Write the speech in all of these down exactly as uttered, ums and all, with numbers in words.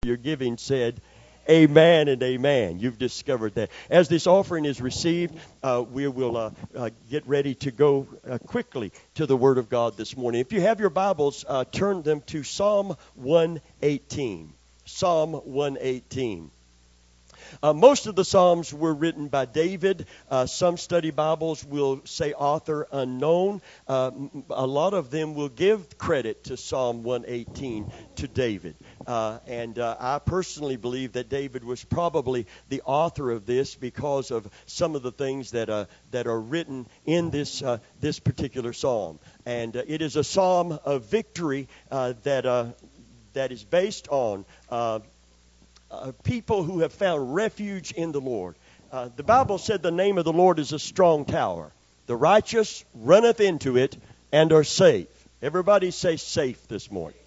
your giving said, amen and amen. You've discovered that. As this offering is received, uh, we will uh, uh, get ready to go uh, quickly to the Word of God this morning. If you have your Bibles, uh, turn them to Psalm one eighteen. Psalm one eighteen. Uh, most of the Psalms were written by David. Uh, some study Bibles will say author unknown. Uh, a lot of them will give credit to Psalm one eighteen to David. Uh, and uh, I personally believe that David was probably the author of this because of some of the things that uh, that are written in this uh, this particular psalm. And uh, it is a psalm of victory uh, that uh, that is based on Uh, Uh, people who have found refuge in the Lord. Uh, the Bible said the name of the Lord is a strong tower. The righteous runneth into it and are safe. Everybody say safe this morning.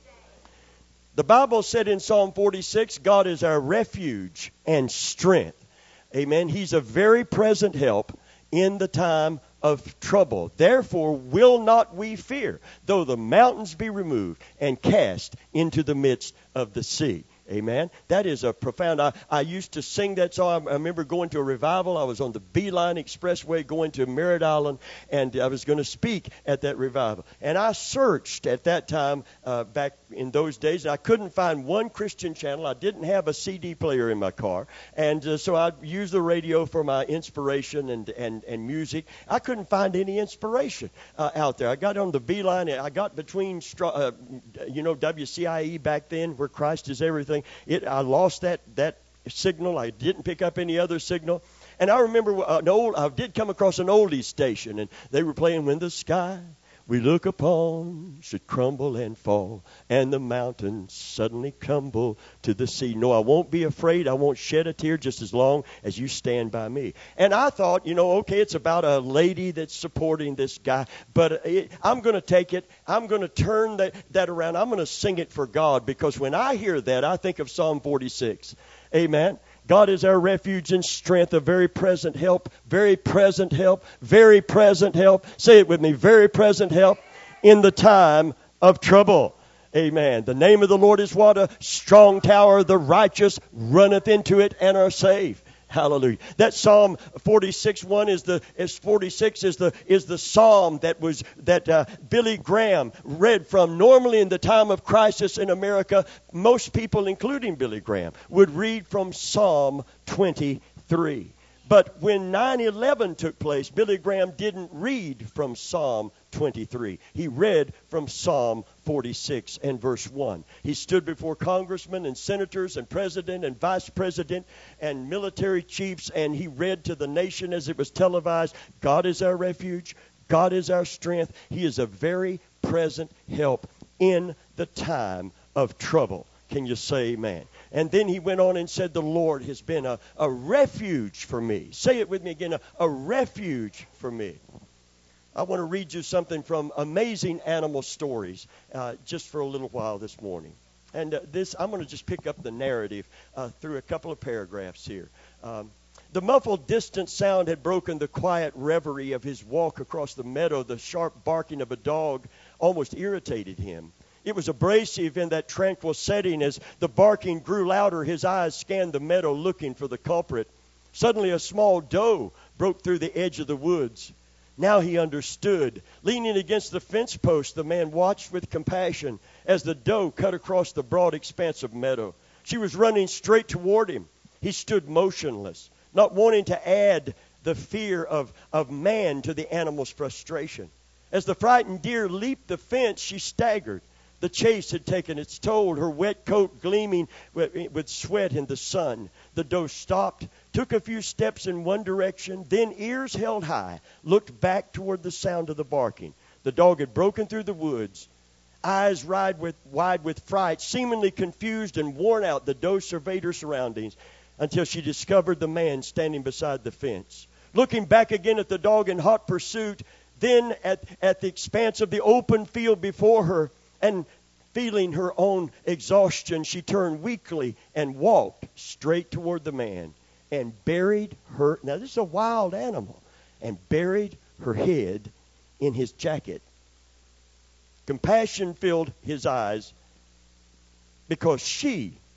The Bible said in Psalm forty-six, God is our refuge and strength. Amen. He's a very present help in the time of trouble. Therefore will not we fear, though the mountains be removed and cast into the midst of the sea. Amen. That is a profound. I, I used to sing that song. I remember going to a revival. I was on the Beeline Expressway going to Merritt Island, and I was going to speak at that revival. And I searched at that time, uh, back in those days. I couldn't find one Christian channel. I didn't have a C D player in my car, and uh, so I used the radio for my inspiration and and and music. I couldn't find any inspiration uh, out there. I got on the Beeline. I got between, uh, you know, W C I E back then, where Christ is everything. It, I lost that, that signal. I didn't pick up any other signal. And I remember an old, I did come across an oldies station, and they were playing When the Sky We Look Upon Should Crumble and Fall, and the mountains suddenly crumble to the sea. No, I won't be afraid. I won't shed a tear just as long as you stand by me. And I thought, you know, okay, it's about a lady that's supporting this guy, but it, I'm going to take it. I'm going to turn that, that around. I'm going to sing it for God, because when I hear that, I think of Psalm forty-six. Amen. God is our refuge and strength, a very present help, very present help, very present help. Say it with me, very present help in the time of trouble. Amen. The name of the Lord is what? A strong tower. The righteous runneth into it and are safe. Hallelujah. That Psalm forty-six one is the is forty-six is the is the psalm that was that uh, Billy Graham read from. Normally in the time of crisis in America, most people, including Billy Graham, would read from Psalm twenty-three. But when nine eleven took place, Billy Graham didn't read from Psalm twenty-three. He read from Psalm forty-six and verse one. He stood before congressmen and senators and president and vice president and military chiefs, and he read to the nation as it was televised, God is our refuge, God is our strength. He is a very present help in the time of trouble. Can you say amen? And then he went on and said, the Lord has been a, a refuge for me. Say it with me again, a, a refuge for me. I want to read you something from Amazing Animal Stories uh, just for a little while this morning. And uh, this, I'm going to just pick up the narrative uh, through a couple of paragraphs here. Um, the muffled distant sound had broken the quiet reverie of his walk across the meadow. The sharp barking of a dog almost irritated him. It was abrasive in that tranquil setting. As the barking grew louder, his eyes scanned the meadow looking for the culprit. Suddenly a small doe broke through the edge of the woods. Now he understood. Leaning against the fence post, the man watched with compassion as the doe cut across the broad expanse of meadow. She was running straight toward him. He stood motionless, not wanting to add the fear of, of man to the animal's frustration. As the frightened deer leaped the fence, she staggered. The chase had taken its toll, her wet coat gleaming with, with sweat in the sun. The doe stopped, took a few steps in one direction, then, ears held high, looked back toward the sound of the barking. The dog had broken through the woods. Eyes wide with, wide with fright, seemingly confused and worn out, the doe surveyed her surroundings until she discovered the man standing beside the fence. Looking back again at the dog in hot pursuit, then at, at the expanse of the open field before her, and feeling her own exhaustion, she turned weakly and walked straight toward the man and buried her. Now, this is a wild animal. And buried her head in his jacket. Compassion filled his eyes because she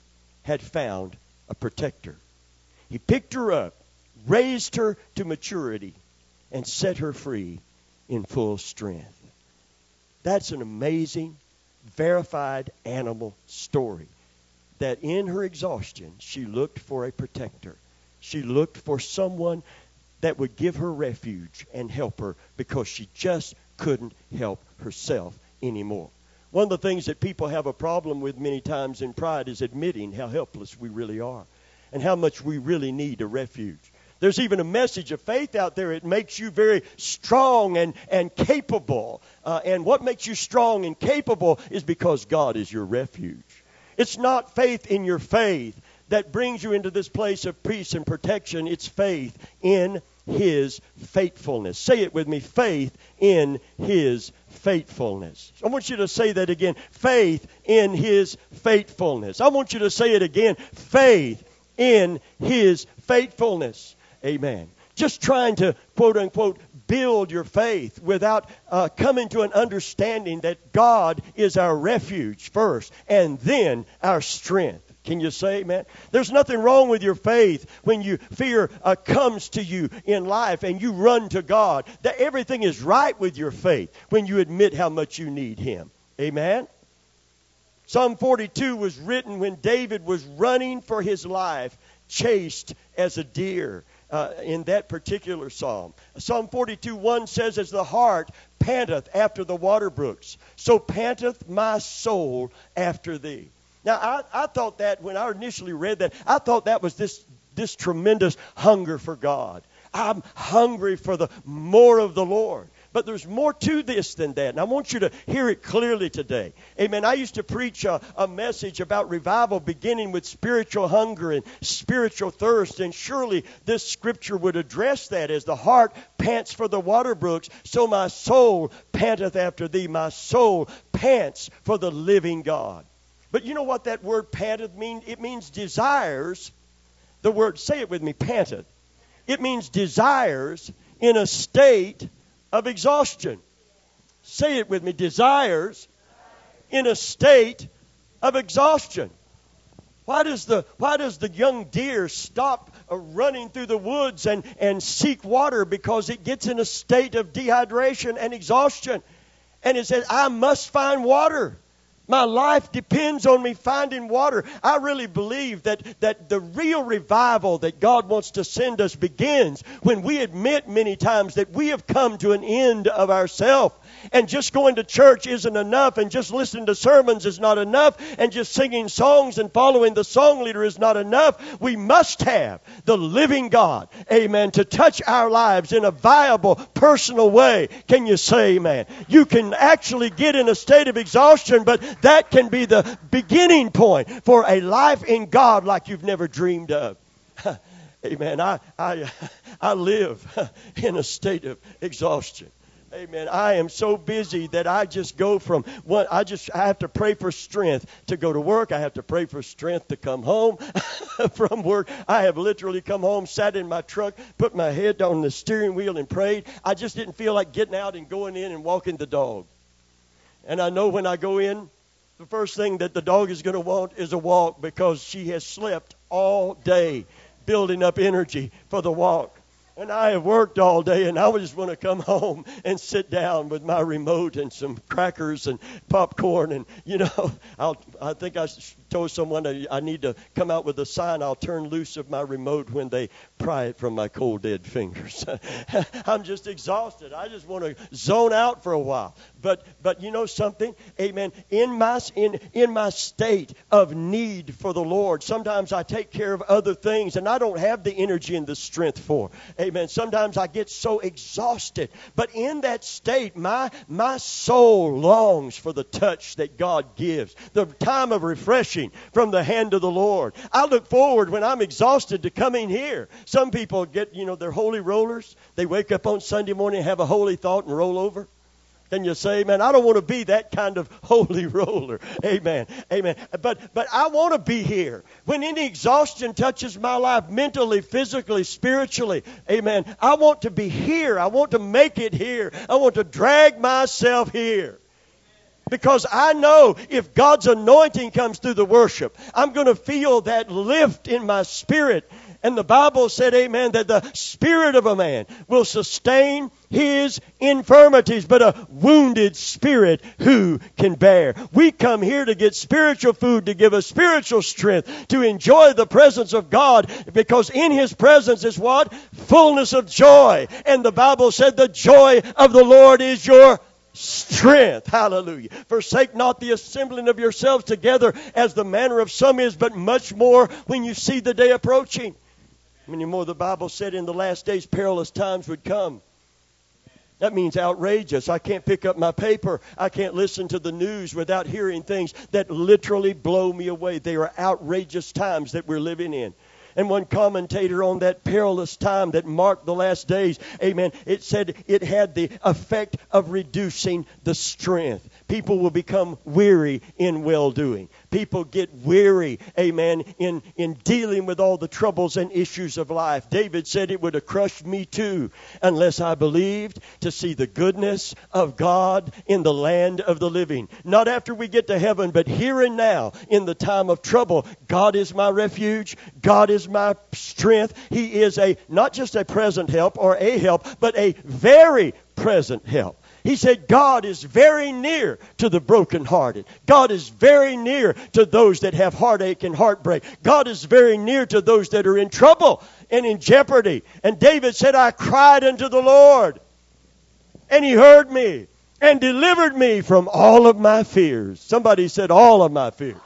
had found a protector. He picked her up, raised her to maturity, and set her free in full strength. That's an amazing, verified animal story. That in her exhaustion, she looked for a protector. She looked for someone that would give her refuge and help her because she just couldn't help herself anymore. One of the things that people have a problem with many times in pride is admitting how helpless we really are and how much we really need a refuge. There's even a message of faith out there. It makes you very strong and, and capable. Uh, and what makes you strong and capable is because God is your refuge. It's not faith in your faith that brings you into this place of peace and protection. It's faith in His faithfulness. Say it with me. Faith in His faithfulness. I want you to say that again. Faith in His faithfulness. I want you to say it again. Faith in His faithfulness. Amen. Just trying to, quote unquote, build your faith without uh, coming to an understanding that God is our refuge first and then our strength. Can you say amen? There's nothing wrong with your faith when you fear uh, comes to you in life and you run to God. That everything is right with your faith when you admit how much you need Him. Amen? Psalm forty-two was written when David was running for his life, chased as a deer. Uh, in that particular psalm. Psalm forty-two one says, as the hart panteth after the water brooks, so panteth my soul after thee. Now, I, I thought that when I initially read that, I thought that was this, this tremendous hunger for God. I'm hungry for the more of the Lord. But there's more to this than that. And I want you to hear it clearly today. Amen. I used to preach a, a message about revival beginning with spiritual hunger and spiritual thirst. And surely this scripture would address that. As the hart pants for the water brooks, so my soul panteth after thee. My soul pants for the living God. But you know what that word panteth means? It means desires. The word, say it with me, panteth. It means desires in a state of exhaustion. Say it with me. Desires in a state of exhaustion. Why does the why does the young deer stop uh, running through the woods and, and seek water? Because it gets in a state of dehydration and exhaustion. And it says, I must find water. My life depends on me finding water. I really believe that, that the real revival that God wants to send us begins when we admit many times that we have come to an end of ourselves. And just going to church isn't enough, and just listening to sermons is not enough, and just singing songs and following the song leader is not enough. We must have the living God, amen, to touch our lives in a viable, personal way. Can you say amen? You can actually get in a state of exhaustion, but that can be the beginning point for a life in God like you've never dreamed of. Amen. I, I, I live in a state of exhaustion. Amen. I am so busy that I just go from one, I just, I have to pray for strength to go to work. I have to pray for strength to come home from work. I have literally come home, sat in my truck, put my head on the steering wheel and prayed. I just didn't feel like getting out and going in and walking the dog. And I know when I go in, the first thing that the dog is going to want is a walk because she has slept all day building up energy for the walk. And I have worked all day, and I just want to come home and sit down with my remote and some crackers and popcorn. And, you know, I'll, I think I told someone that I need to come out with a sign. I'll turn loose of my remote when they pry it from my cold, dead fingers. I'm just exhausted. I just want to zone out for a while. But but you know something? Amen. In my, in, in my state of need for the Lord, sometimes I take care of other things, and I don't have the energy and the strength for. Amen. Sometimes I get so exhausted. But in that state, my, my soul longs for the touch that God gives, the time of refreshing from the hand of the Lord. I look forward when I'm exhausted to coming here. Some people get, you know, their holy rollers. They wake up on Sunday morning and have a holy thought and roll over. Can you say amen? I don't want to be that kind of holy roller. Amen. Amen. But but I want to be here. When any exhaustion touches my life, mentally, physically, spiritually, amen, I want to be here. I want to make it here. I want to drag myself here. Because I know if God's anointing comes through the worship, I'm going to feel that lift in my spirit. And the Bible said, amen, that the spirit of a man will sustain his infirmities, but a wounded spirit who can bear? We come here to get spiritual food, to give us spiritual strength, to enjoy the presence of God, because in His presence is what? Fullness of joy. And the Bible said the joy of the Lord is your strength. Hallelujah. Forsake not the assembling of yourselves together as the manner of some is, but much more when you see the day approaching. Many more, the Bible said in the last days perilous times would come. That means outrageous. I can't pick up my paper. I can't listen to the news without hearing things that literally blow me away. They are outrageous times that we're living in. And one commentator on that perilous time that marked the last days, amen, it said it had the effect of reducing the strength. People will become weary in well-doing. People get weary, amen, in, in dealing with all the troubles and issues of life. David said it would have crushed me too unless I believed to see the goodness of God in the land of the living. Not after we get to heaven, but here and now in the time of trouble. God is my refuge. God is my strength. He is a not just a present help or a help, but a very present help. He said God is very near to the brokenhearted. God is very near to those that have heartache and heartbreak. God is very near to those that are in trouble and in jeopardy. And David said, I cried unto the Lord, and He heard me and delivered me from all of my fears. Somebody said all of my fears.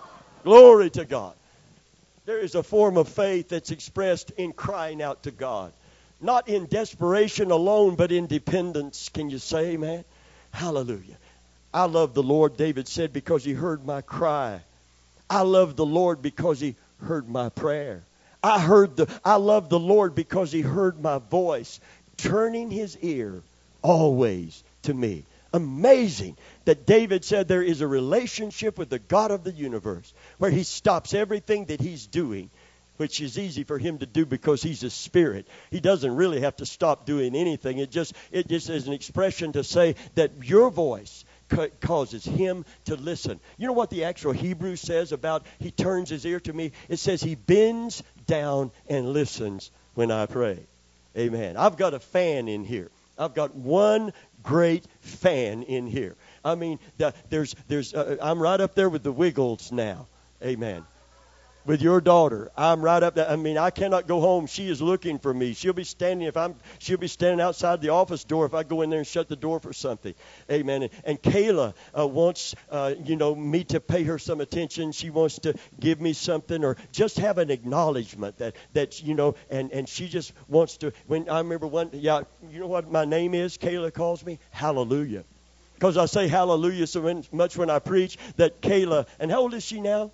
Glory to God. There is a form of faith that's expressed in crying out to God. Not in desperation alone, but in dependence. Can you say amen? Hallelujah. I love the Lord, David said, because He heard my cry. I love the Lord because He heard my prayer. I heard the I love the Lord because He heard my voice, turning His ear always to me. Amazing that David said there is a relationship with the God of the universe where He stops everything that he's doing, which is easy for Him to do because He's a spirit. He doesn't really have to stop doing anything. It just it just is an expression to say that your voice ca- causes Him to listen. You know what the actual Hebrew says about He turns His ear to me? It says He bends down and listens when I pray. Amen. I've got a fan in here. I've got one great fan in here. I mean, the, there's there's uh, I'm right up there with the Wiggles now. Amen. With your daughter, I'm right up there. I mean, I cannot go home. She is looking for me. She'll be standing if I'm. She'll be standing outside the office door if I go in there and shut the door for something. Amen. And, and Kayla uh, wants, uh, you know, me to pay her some attention. She wants to give me something or just have an acknowledgement that that you know. And and she just wants to. When I remember one, yeah, you know what my name is? Kayla calls me Hallelujah, because I say Hallelujah so much when I preach that Kayla. And how old is she now?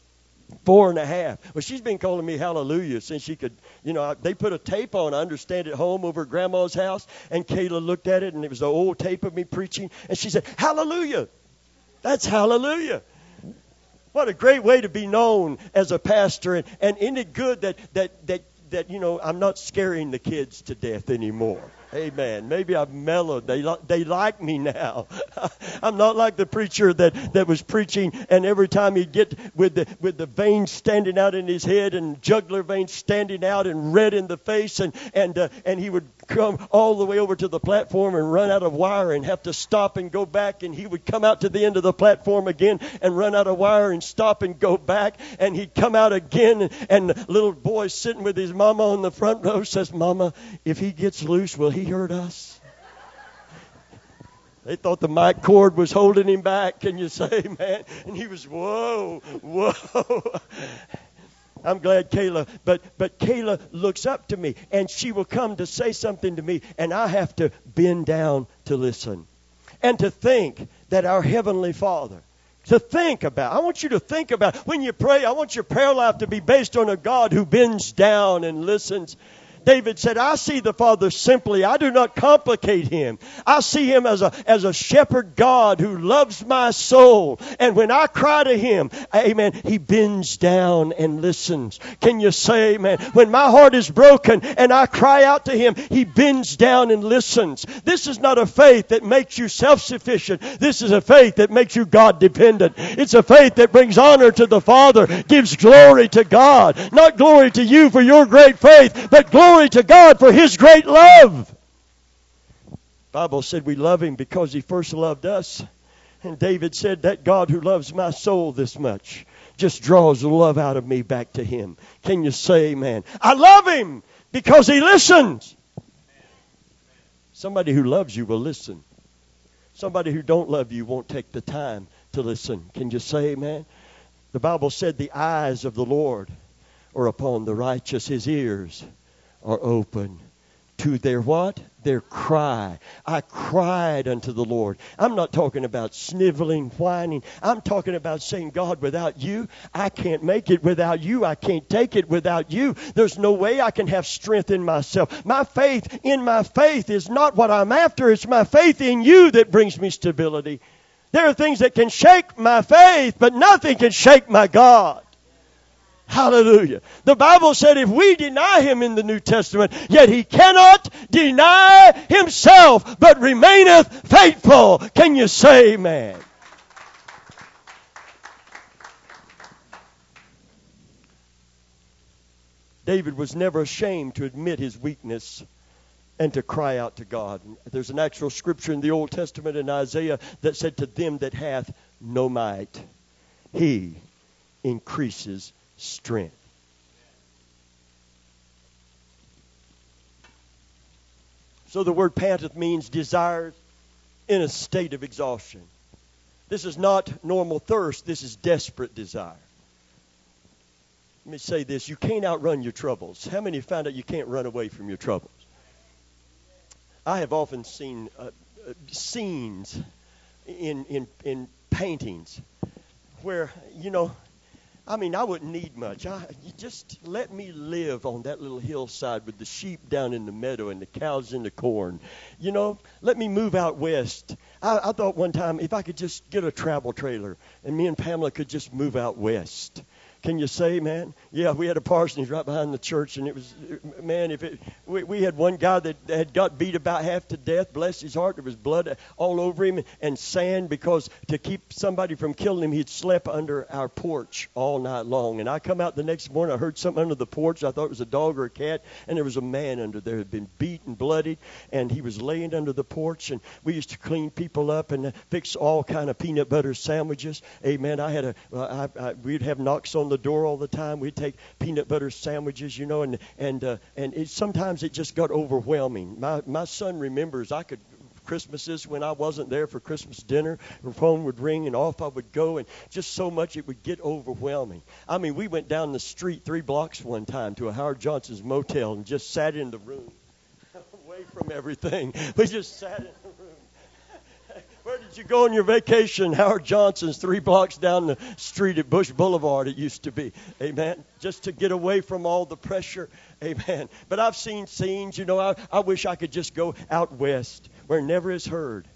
Four and a half. Well, she's been calling me Hallelujah since she could, you know, they put a tape on, I understand, at home over at Grandma's house. And Kayla looked at it, and it was an old tape of me preaching. And she said, Hallelujah. That's Hallelujah. What a great way to be known as a pastor. And, and isn't it good that, that, that, that, you know, I'm not scaring the kids to death anymore. Amen. Maybe I've mellowed. They, li- they like me now. I'm not like the preacher that, that was preaching, and every time he'd get with the with the veins standing out in his head and jugular veins standing out and red in the face, and and uh, and he would come all the way over to the platform and run out of wire and have to stop and go back, and he would come out to the end of the platform again and run out of wire and stop and go back, and he'd come out again, and, and the little boy sitting with his mama on the front row says, Mama, if he gets loose, will he hurt us? They thought the mic cord was holding him back. Can you say, man? And he was, whoa, whoa. I'm glad Kayla, but but Kayla looks up to me, and she will come to say something to me, and I have to bend down to listen. And to think that our Heavenly Father, to think about, I want you to think about, when you pray, I want your prayer life to be based on a God who bends down and listens. David said, I see the Father simply. I do not complicate Him. I see Him as a, as a shepherd God who loves my soul. And when I cry to Him, amen, He bends down and listens. Can you say amen? When my heart is broken and I cry out to Him, He bends down and listens. This is not a faith that makes you self-sufficient. This is a faith that makes you God-dependent. It's a faith that brings honor to the Father, gives glory to God. Not glory to you for your great faith, but glory to God for His great love. The Bible said we love Him because He first loved us. And David said, that God who loves my soul this much just draws the love out of me back to Him. Can you say amen? I love Him because He listens. Somebody who loves you will listen. Somebody who don't love you won't take the time to listen. Can you say amen? The Bible said the eyes of the Lord are upon the righteous. His ears are open to their what? Their cry. I cried unto the Lord. I'm not talking about sniveling, whining. I'm talking about saying, God, without you, I can't make it. Without you, I can't take it. Without you, there's no way I can have strength in myself. My faith in my faith is not what I'm after. It's my faith in you that brings me stability. There are things that can shake my faith, but nothing can shake my God. Hallelujah. The Bible said if we deny Him in the New Testament, yet He cannot deny Himself, but remaineth faithful. Can you say amen? David was never ashamed to admit his weakness and to cry out to God. There's an actual scripture in the Old Testament in Isaiah that said, to them that hath no might, He increases strength. So the word panteth means desires in a state of exhaustion. This is not normal thirst. This is desperate desire. Let me say this. You can't outrun your troubles. How many found out you can't run away from your troubles? I have often seen uh, uh, scenes in, in, in paintings where, you know, I mean, I wouldn't need much. I, you just let me live on that little hillside with the sheep down in the meadow and the cows in the corn. You know, let me move out west. I, I thought one time if I could just get a travel trailer and me and Pamela could just move out west. Can you say, man? Yeah, we had a parsonage right behind the church, and it was, man, if it, we, we had one guy that had got beat about half to death, bless his heart, there was blood all over him and sand because to keep somebody from killing him, he'd slept under our porch all night long. And I come out the next morning, I heard something under the porch. I thought it was a dog or a cat, and there was a man under there who had been beat and bloodied, and he was laying under the porch, and we used to clean people up and fix all kind of peanut butter sandwiches. Amen. I had a, I, I, we'd have knocks on the door all the time. We'd take peanut butter sandwiches, you know, and and uh, and it, sometimes it just got overwhelming. My my son remembers I could Christmases when I wasn't there for Christmas dinner, the phone would ring and off I would go, and just so much it would get overwhelming. I mean, we went down the street three blocks one time to a Howard Johnson's motel and just sat in the room, away from everything. We just sat in the room. Where did you go on your vacation? Howard Johnson's, three blocks down the street at Bush Boulevard it used to be. Amen. Just to get away from all the pressure. Amen. But I've seen scenes, you know, I, I wish I could just go out west where never is heard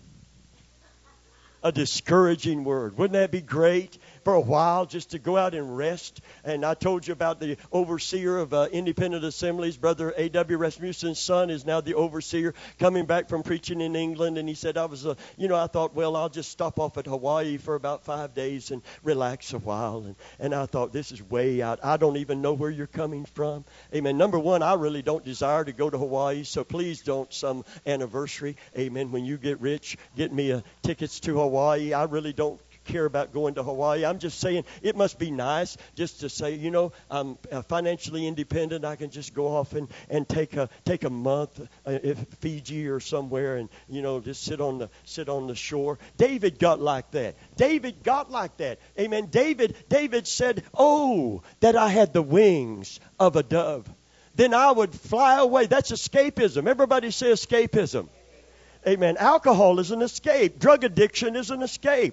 a discouraging word. Wouldn't that be great? For a while, just to go out and rest. And I told you about the overseer of uh, Independent Assemblies, Brother A W Rasmussen's son is now the overseer, coming back from preaching in England. And he said, I was, uh, you know, I thought, well, I'll just stop off at Hawaii for about five days and relax a while. And, and I thought, this is way out. I don't even know where you're coming from. Amen. Number one, I really don't desire to go to Hawaii, so please don't some anniversary. Amen. When you get rich, get me uh, tickets to Hawaii. I really don't care about going to Hawaii. I'm just saying it must be nice just to say, you know, I'm uh, financially independent. I can just go off and, and take a take a month uh, if Fiji or somewhere and, you know, just sit on the sit on the shore. David got like that. David got like that. Amen. David David said, "Oh, that I had the wings of a dove. Then I would fly away." That's escapism. Everybody say escapism. Amen. Alcohol is an escape. Drug addiction is an escape.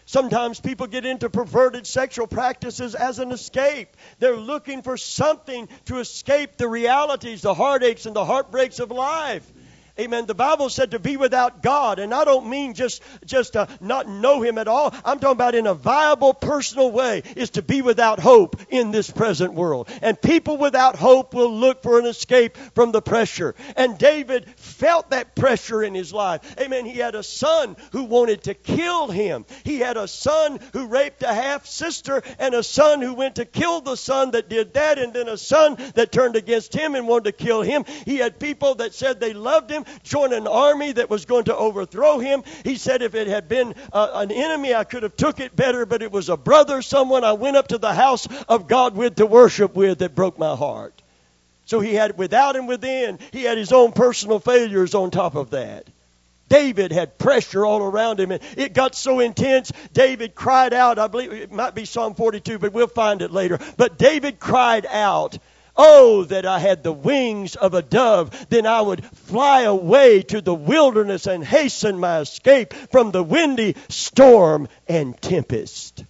Sometimes people get into perverted sexual practices as an escape. They're looking for something to escape the realities, the heartaches, and the heartbreaks of life. Amen. The Bible said to be without God, and I don't mean just just uh, not know Him at all. I'm talking about in a viable, personal way, is to be without hope in this present world. And people without hope will look for an escape from the pressure. And David felt that pressure in his life. Amen. He had a son who wanted to kill him. He had a son who raped a half-sister, and a son who went to kill the son that did that, and then a son that turned against him and wanted to kill him. He had people that said they loved him, join an army that was going to overthrow him. He said, if it had been uh, an enemy, I could have took it better, but it was a brother, someone I went up to the house of God with to worship with, that broke my heart. So he had without and within, he had his own personal failures on top of that. David had pressure all around him, and it got so intense, David cried out. I believe it might be Psalm forty-two, but we'll find it later. But David cried out, "Oh, that I had the wings of a dove, then I would fly away to the wilderness and hasten my escape from the windy storm and tempest."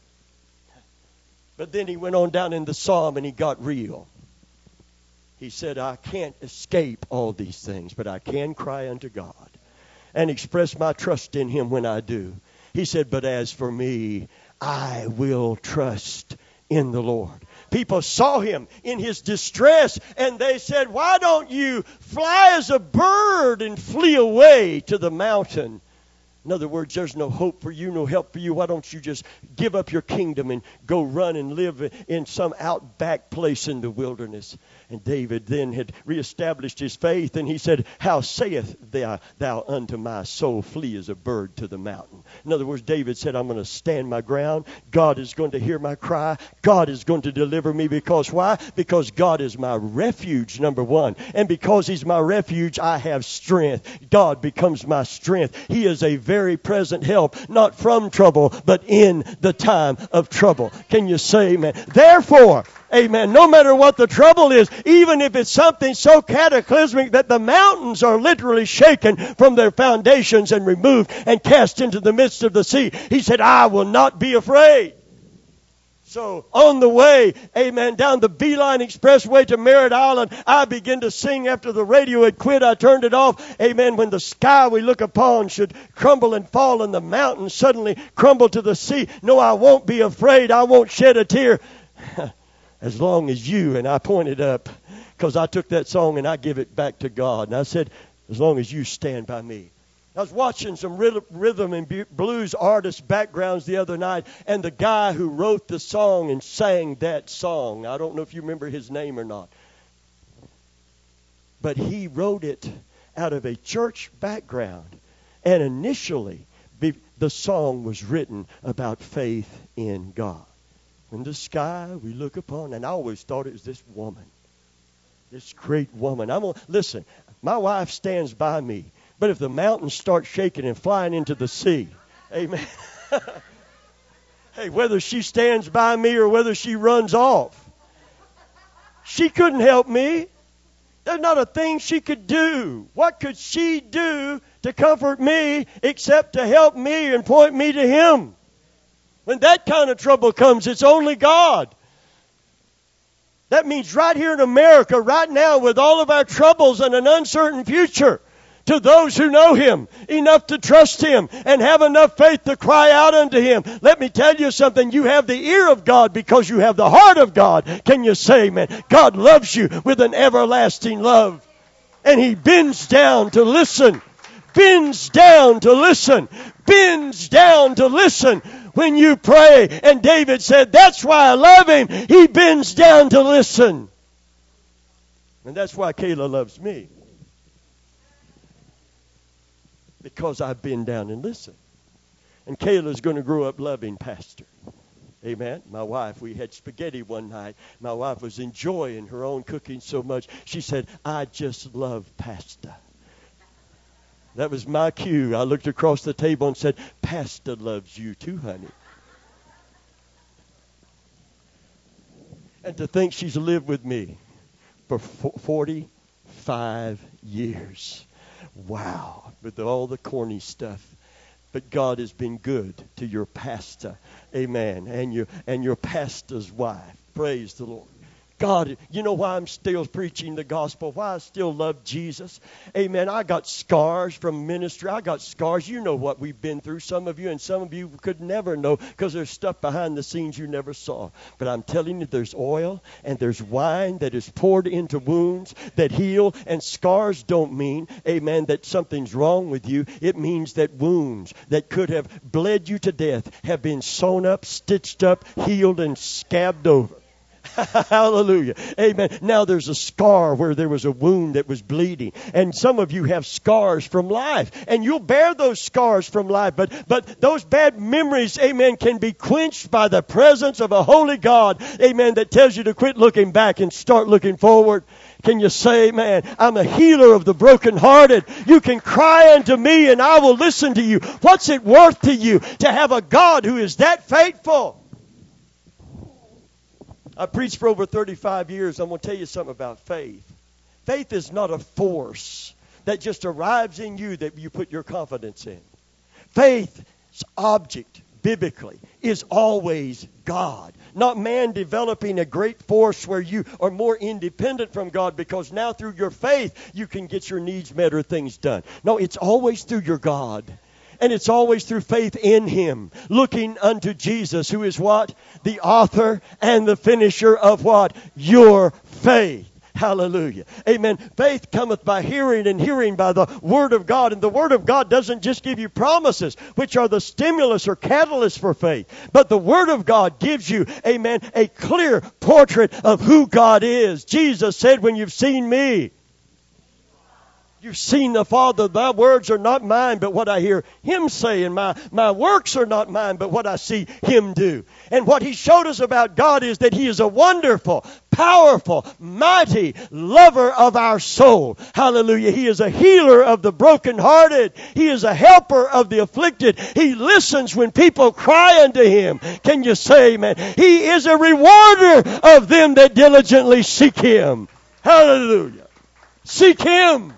But then he went on down in the psalm and he got real. He said, I can't escape all these things, but I can cry unto God and express my trust in Him when I do. He said, but as for me, I will trust in the Lord. People saw him in his distress, and they said, why don't you fly as a bird and flee away to the mountain? In other words, there's no hope for you, no help for you. Why don't you just give up your kingdom and go run and live in some outback place in the wilderness? And David then had reestablished his faith, and he said, how saith thou, thou unto my soul, flee as a bird to the mountain? In other words, David said, I'm going to stand my ground. God is going to hear my cry. God is going to deliver me. Because why? Because God is my refuge, number one. And because He's my refuge, I have strength. God becomes my strength. He is a very present help, not from trouble, but in the time of trouble. Can you say amen? Therefore, amen, no matter what the trouble is, even if it's something so cataclysmic that the mountains are literally shaken from their foundations and removed and cast into the midst of the sea, he said, I will not be afraid. So on the way, amen, down the Beeline Expressway to Merritt Island, I began to sing after the radio had quit. I turned it off. Amen. When the sky we look upon should crumble and fall and the mountains suddenly crumble to the sea. No, I won't be afraid. I won't shed a tear. As long as you, and I pointed up, because I took that song and I give it back to God. And I said, as long as you stand by me. I was watching some rhythm and blues artist backgrounds the other night, and the guy who wrote the song and sang that song, I don't know if you remember his name or not, but he wrote it out of a church background. And initially, the song was written about faith in God. In the sky we look upon, and I always thought it was this woman, this great woman. I'm gonna, listen, my wife stands by me. But if the mountains start shaking and flying into the sea, amen. Hey, whether she stands by me or whether she runs off, she couldn't help me. There's not a thing she could do. What could she do to comfort me except to help me and point me to Him? When that kind of trouble comes, it's only God. That means right here in America, right now, with all of our troubles and an uncertain future, to those who know Him, enough to trust Him and have enough faith to cry out unto Him. Let me tell you something. You have the ear of God because you have the heart of God. Can you say amen? God loves you with an everlasting love. And He bends down to listen. Bends down to listen. Bends down to listen when you pray. And David said, that's why I love Him. He bends down to listen. And that's why Kayla loves me. Because I bend down and listen. And Kayla's going to grow up loving Pastor. Amen. My wife, we had spaghetti one night. My wife was enjoying her own cooking so much. She said, I just love Pastor. That was my cue. I looked across the table and said, Pastor loves you too, honey. And to think she's lived with me for forty-five years. Wow. With all the corny stuff. But God has been good to your pastor. Amen. And your, and your pastor's wife. Praise the Lord. God, you know why I'm still preaching the gospel, why I still love Jesus? Amen. I got scars from ministry. I got scars. You know what we've been through, some of you, and some of you could never know because there's stuff behind the scenes you never saw. But I'm telling you, there's oil and there's wine that is poured into wounds that heal. And scars don't mean, amen, that something's wrong with you. It means that wounds that could have bled you to death have been sewn up, stitched up, healed, and scabbed over. Hallelujah. Amen. Now there's a scar where there was a wound that was bleeding. And some of you have scars from life. And you'll bear those scars from life. But, but those bad memories, amen, can be quenched by the presence of a holy God, amen, that tells you to quit looking back and start looking forward. Can you say, man, I'm a healer of the brokenhearted. You can cry unto me and I will listen to you. What's it worth to you to have a God who is that faithful? I preached for over thirty-five years. I'm going to tell you something about faith. Faith is not a force that just arrives in you that you put your confidence in. Faith's object, biblically, is always God. Not man developing a great force where you are more independent from God because now through your faith you can get your needs met or things done. No, it's always through your God. And it's always through faith in Him. Looking unto Jesus, who is what? The author and the finisher of what? Your faith. Hallelujah. Amen. Faith cometh by hearing, and hearing by the Word of God. And the Word of God doesn't just give you promises, which are the stimulus or catalyst for faith. But the Word of God gives you, amen, a clear portrait of who God is. Jesus said, when you've seen me, you've seen the Father. Thy words are not mine, but what I hear Him say. And my, my works are not mine, but what I see Him do. And what He showed us about God is that He is a wonderful, powerful, mighty lover of our soul. Hallelujah. He is a healer of the brokenhearted. He is a helper of the afflicted. He listens when people cry unto Him. Can you say, amen? He is a rewarder of them that diligently seek Him. Hallelujah. Seek Him.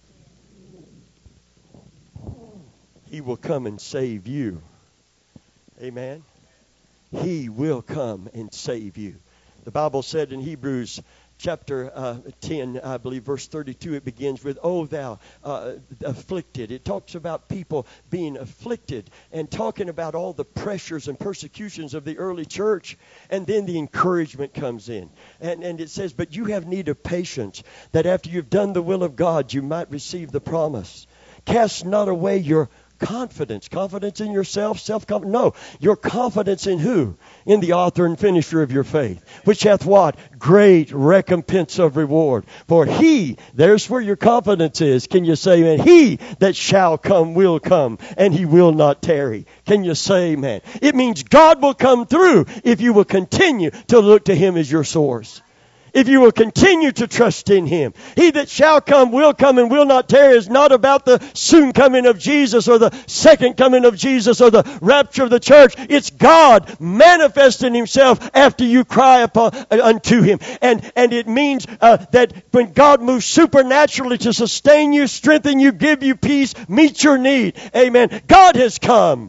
He will come and save you. Amen. He will come and save you. The Bible said in Hebrews chapter uh, ten, I believe, verse thirty-two, it begins with, "O thou uh, afflicted." It talks about people being afflicted and talking about all the pressures and persecutions of the early church. And then the encouragement comes in. And, and it says, "But you have need of patience, that after you've done the will of God, you might receive the promise. Cast not away your confidence." Confidence in yourself, self-confidence. No, your confidence in who? In the author and finisher of your faith, which hath what? Great recompense of reward. For He, there's where your confidence is. Can you say, man? He that shall come will come, and He will not tarry. Can you say, man? It means God will come through if you will continue to look to Him as your source. If you will continue to trust in Him. He that shall come will come and will not tarry is not about the soon coming of Jesus or the second coming of Jesus or the rapture of the church. It's God manifesting Himself after you cry upon uh, unto Him. And, and it means uh, that when God moves supernaturally to sustain you, strengthen you, give you peace, meet your need. Amen. God has come.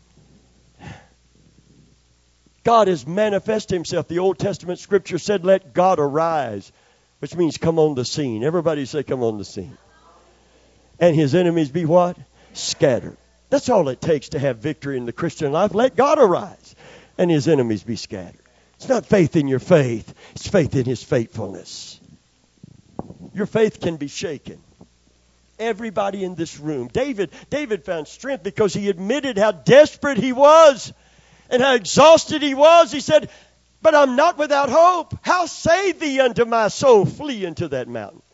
God has manifested Himself. The Old Testament scripture said, "Let God arise," which means come on the scene. Everybody say, come on the scene. And His enemies be what? Scattered. That's all it takes to have victory in the Christian life. Let God arise and His enemies be scattered. It's not faith in your faith. It's faith in His faithfulness. Your faith can be shaken. Everybody in this room. David, David found strength because he admitted how desperate he was. And how exhausted he was. He said, "But I'm not without hope. How say thee unto my soul, flee into that mountain?"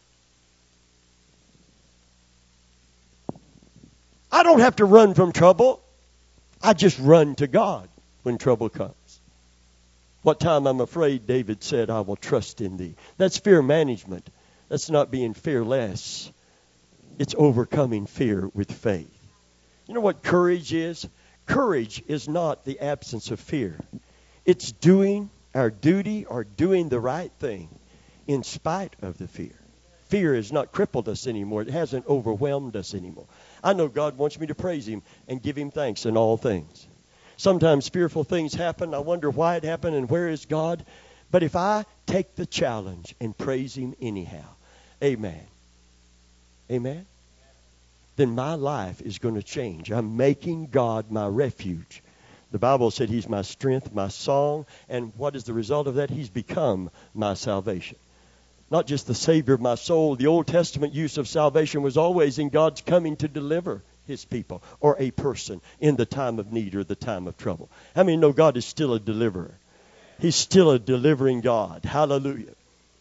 I don't have to run from trouble. I just run to God when trouble comes. "What time I'm afraid," David said, "I will trust in Thee." That's fear management. That's not being fearless. It's overcoming fear with faith. You know what courage is? Courage is not the absence of fear. It's doing our duty or doing the right thing in spite of the fear. fear has not crippled us anymore. It hasn't overwhelmed us anymore. I know God wants me to praise him and give him thanks in all things. Sometimes fearful things happen. I wonder why it happened and where is God? But if I take the challenge and praise him anyhow, amen, amen, then my life is going to change. I'm making God my refuge. The Bible said he's my strength, my song, and what is the result of that? He's become my salvation. Not just the Savior of my soul. The Old Testament use of salvation was always in God's coming to deliver his people or a person in the time of need or the time of trouble. How many know God is still a deliverer? He's still a delivering God. Hallelujah.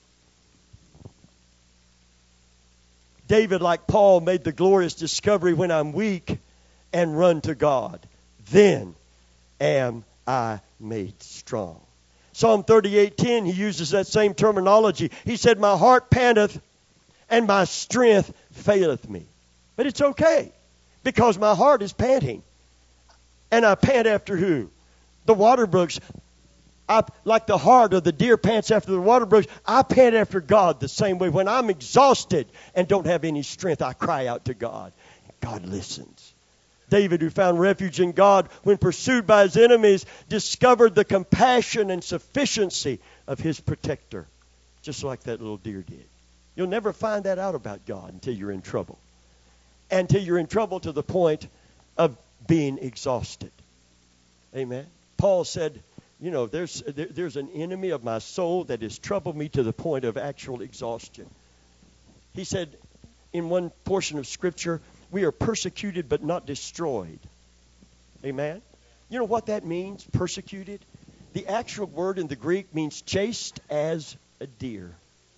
David, like Paul, made the glorious discovery, when I'm weak and run to God, then am I made strong. Psalm thirty-eight ten, he uses that same terminology. He said, my heart panteth and my strength faileth me. But it's okay, because my heart is panting. And I pant after who? The water brooks. I, like the heart of the deer pants after the water brooks, I pant after God the same way. When I'm exhausted and don't have any strength, I cry out to God. God listens. David, who found refuge in God when pursued by his enemies, discovered the compassion and sufficiency of his protector, just like that little deer did. You'll never find that out about God until you're in trouble. Until you're in trouble to the point of being exhausted. Amen. Paul said, you know, there's there, there's an enemy of my soul that has troubled me to the point of actual exhaustion. He said in one portion of Scripture, we are persecuted but not destroyed. Amen? You know what that means, persecuted? The actual word in the Greek means chased as a deer.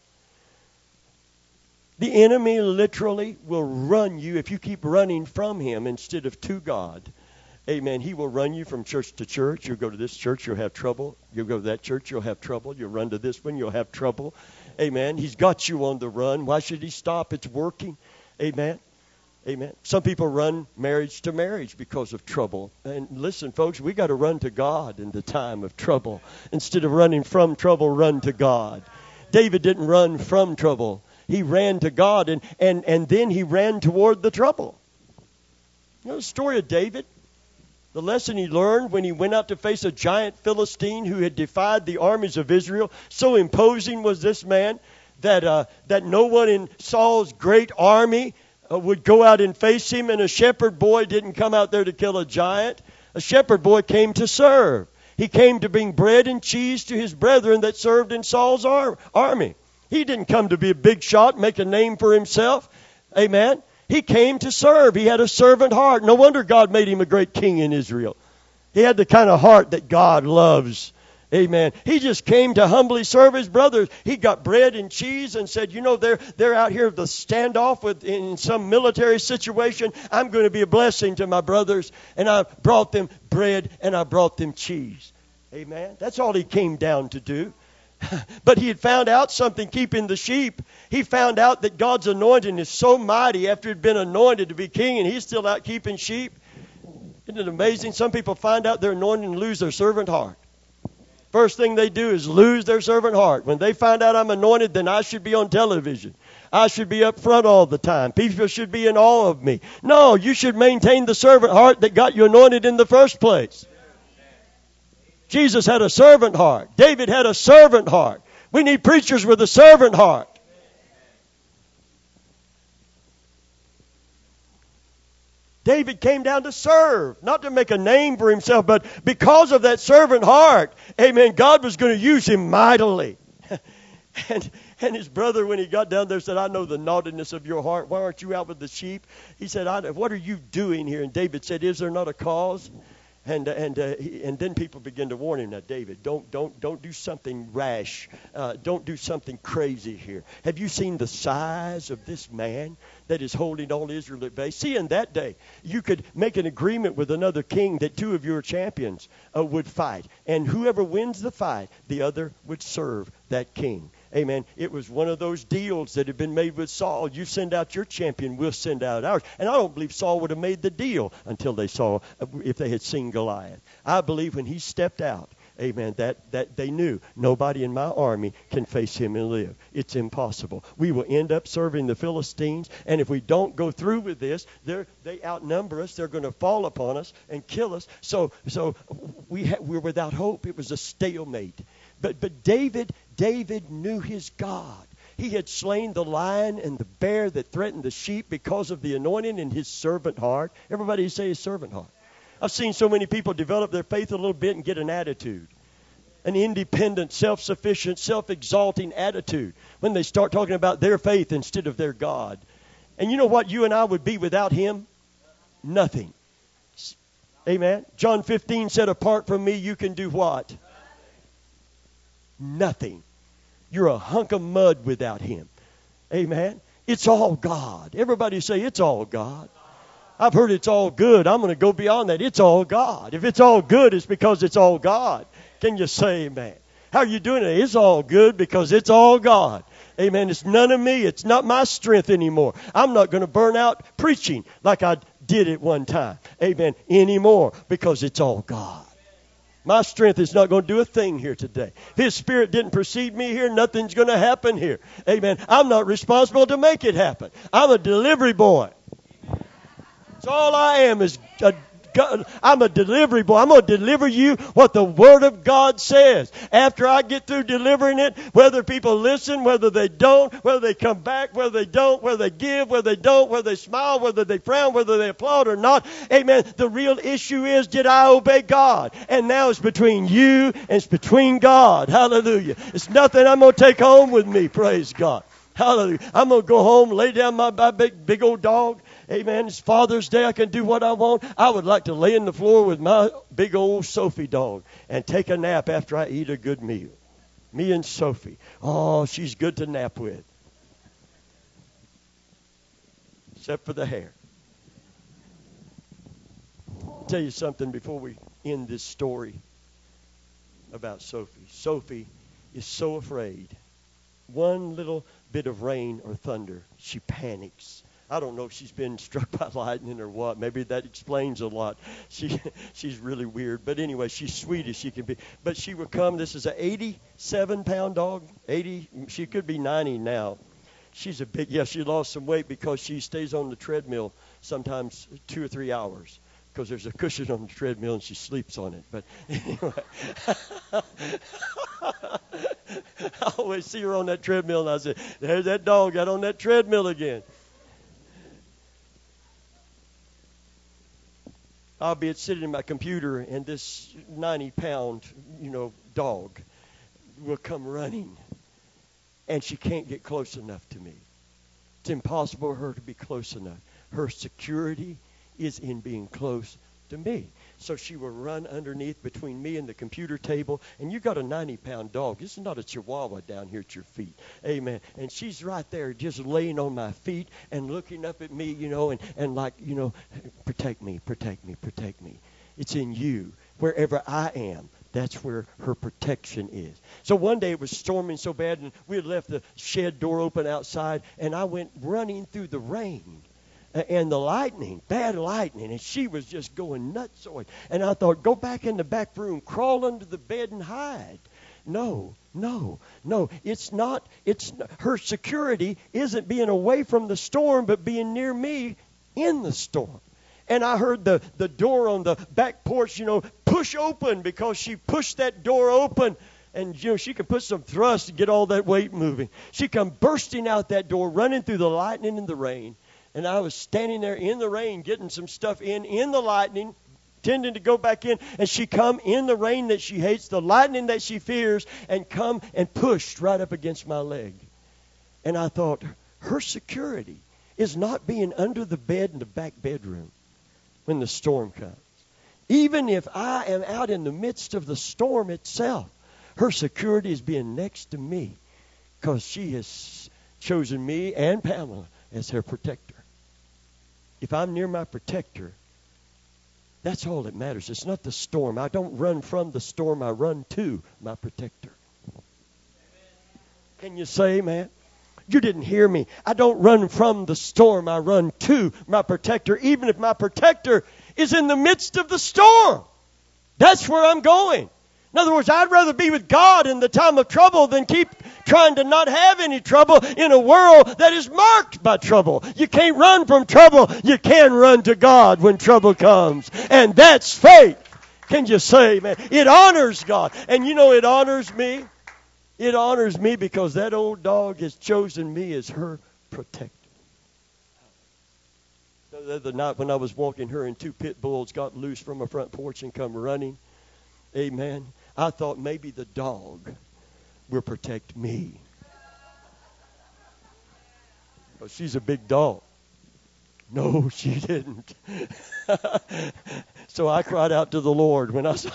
The enemy literally will run you if you keep running from him instead of to God. Amen. He will run you from church to church. You'll go to this church, you'll have trouble. You'll go to that church, you'll have trouble. You'll run to this one, you'll have trouble. Amen. He's got you on the run. Why should he stop? It's working. Amen. Amen. Some people run marriage to marriage because of trouble. And listen, folks, we got to run to God in the time of trouble. Instead of running from trouble, run to God. David didn't run from trouble. He ran to God, and, and, and then he ran toward the trouble. You know the story of David? The lesson he learned when he went out to face a giant Philistine who had defied the armies of Israel. So imposing was this man that uh, that no one in Saul's great army uh, would go out and face him. And a shepherd boy didn't come out there to kill a giant. A shepherd boy came to serve. He came to bring bread and cheese to his brethren that served in Saul's ar- army. He didn't come to be a big shot, make a name for himself. Amen. He came to serve. He had a servant heart. No wonder God made him a great king in Israel. He had the kind of heart that God loves. Amen. He just came to humbly serve his brothers. He got bread and cheese and said, you know, they're they're out here to standoff with in some military situation. I'm going to be a blessing to my brothers. And I brought them bread and I brought them cheese. Amen. That's all he came down to do. But he had found out something keeping the sheep. He found out that God's anointing is so mighty after he'd been anointed to be king, and he's still out keeping sheep. Isn't it amazing? Some people find out they're anointed and lose their servant heart. First thing they do is lose their servant heart. When they find out I'm anointed, then I should be on television. I should be up front all the time. People should be in awe of me. No, you should maintain the servant heart that got you anointed in the first place. Jesus had a servant heart. David had a servant heart. We need preachers with a servant heart. David came down to serve, not to make a name for himself, but because of that servant heart, amen, God was going to use him mightily. and, and his brother, when he got down there, said, I know the naughtiness of your heart. Why aren't you out with the sheep? He said, I, what are you doing here? And David said, is there not a cause? And and uh, he, and then people begin to warn him. Now, David, don't don't don't do something rash. Uh, don't do something crazy here. Have you seen the size of this man that is holding all Israel at bay? See, in that day, you could make an agreement with another king that two of your champions uh, would fight, and whoever wins the fight, the other would serve that king. Amen. It was one of those deals that had been made with Saul. You send out your champion, we'll send out ours. And I don't believe Saul would have made the deal until they saw, if they had seen Goliath. I believe when he stepped out, Amen. That that they knew nobody in my army can face him and live. It's impossible. We will end up serving the Philistines, and if we don't go through with this, they they outnumber us. They're going to fall upon us and kill us. So so we ha- we're without hope. It was a stalemate. But but David David knew his God. He had slain the lion and the bear that threatened the sheep because of the anointing in his servant heart. Everybody say his servant heart. I've seen so many people develop their faith a little bit and get an attitude. An independent, self-sufficient, self-exalting attitude when they start talking about their faith instead of their God. And you know what you and I would be without him? Nothing. Amen. John fifteen said, apart from me, you can do what? Nothing. You're a hunk of mud without him. Amen. It's all God. Everybody say, it's all God. I've heard it's all good. I'm going to go beyond that. It's all God. If it's all good, it's because it's all God. Can you say amen? How are you doing it? It's all good because it's all God. Amen. It's none of me. It's not my strength anymore. I'm not going to burn out preaching like I did at one time. Amen. Anymore because it's all God. My strength is not going to do a thing here today. If his Spirit didn't precede me here, nothing's going to happen here. Amen. I'm not responsible to make it happen. I'm a delivery boy. That's all I am is a God, I'm a delivery boy. I'm going to deliver you what the Word of God says. After I get through delivering it, whether people listen, whether they don't, whether they come back, whether they don't, whether they give, whether they don't, whether they smile, whether they frown, whether they applaud or not. Amen. The real issue is, did I obey God? And now it's between you and it's between God. Hallelujah. It's nothing I'm going to take home with me. Praise God. Hallelujah. I'm going to go home, lay down my, my big, big old dog. Amen. It's Father's Day. I can do what I want. I would like to lay in the floor with my big old Sophie dog and take a nap after I eat a good meal. Me and Sophie. Oh, she's good to nap with. Except for the hair. I'll tell you something before we end this story about Sophie. Sophie is so afraid. One little bit of rain or thunder, she panics. I don't know if she's been struck by lightning or what. Maybe that explains a lot. She she's really weird. But anyway, she's sweet as she can be. But she would come. This is an eighty-seven pound dog. eighty. She could be ninety now. She's a big, yeah, she lost some weight because she stays on the treadmill sometimes two or three hours. Because there's a cushion on the treadmill and she sleeps on it. But anyway, I always see her on that treadmill and I say, there's that dog got on that treadmill again. I'll be sitting in my computer and this ninety pound, you know, dog will come running and she can't get close enough to me. It's impossible for her to be close enough. Her security is in being close to me. So she will run underneath between me and the computer table. And you got a ninety pound dog. This is not a Chihuahua down here at your feet. Amen. And she's right there just laying on my feet and looking up at me, you know, and, and like, you know, protect me, protect me, protect me. It's in you. Wherever I am, that's where her protection is. So one day it was storming so bad and we had left the shed door open outside and I went running through the rain. And the lightning, bad lightning, and she was just going nuts. And I thought, go back in the back room, crawl under the bed and hide. No, no, no. It's not, it's her security isn't being away from the storm, but being near me in the storm. And I heard the, the door on the back porch, you know, push open because she pushed that door open. And, you know, she could put some thrust to get all that weight moving. She come bursting out that door, running through the lightning and the rain. And I was standing there in the rain, getting some stuff in, in the lightning, tending to go back in. And she come in the rain that she hates, the lightning that she fears, and come and pushed right up against my leg. And I thought, her security is not being under the bed in the back bedroom when the storm comes. Even if I am out in the midst of the storm itself, her security is being next to me because she has chosen me and Pamela as her protector. If I'm near my protector, that's all that matters. It's not the storm. I don't run from the storm. I run to my protector. Can you say amen? You didn't hear me. I don't run from the storm. I run to my protector, even if my protector is in the midst of the storm. That's where I'm going. In other words, I'd rather be with God in the time of trouble than keep trying to not have any trouble in a world that is marked by trouble. You can't run from trouble. You can run to God when trouble comes. And that's faith. Can you say, man? It honors God. And you know, it honors me. It honors me because that old dog has chosen me as her protector. The other night when I was walking her and two pit bulls got loose from a front porch and come running. Amen. I thought maybe the dog will protect me. Well, she's a big dog. No, she didn't. So I cried out to the Lord when I saw.